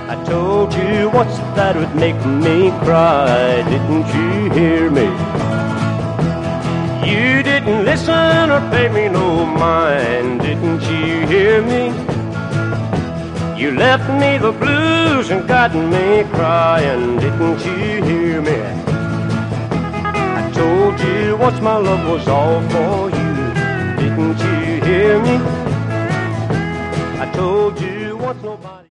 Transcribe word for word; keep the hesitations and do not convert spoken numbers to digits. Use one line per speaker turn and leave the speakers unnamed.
I told you once that would make me cry. Didn't you hear me? You didn't listen or pay me no mind. Didn't you hear me? You left me the blues and got me crying. Didn't you hear me? I told you once my love was all for you. Didn't you hear me? I told you once nobody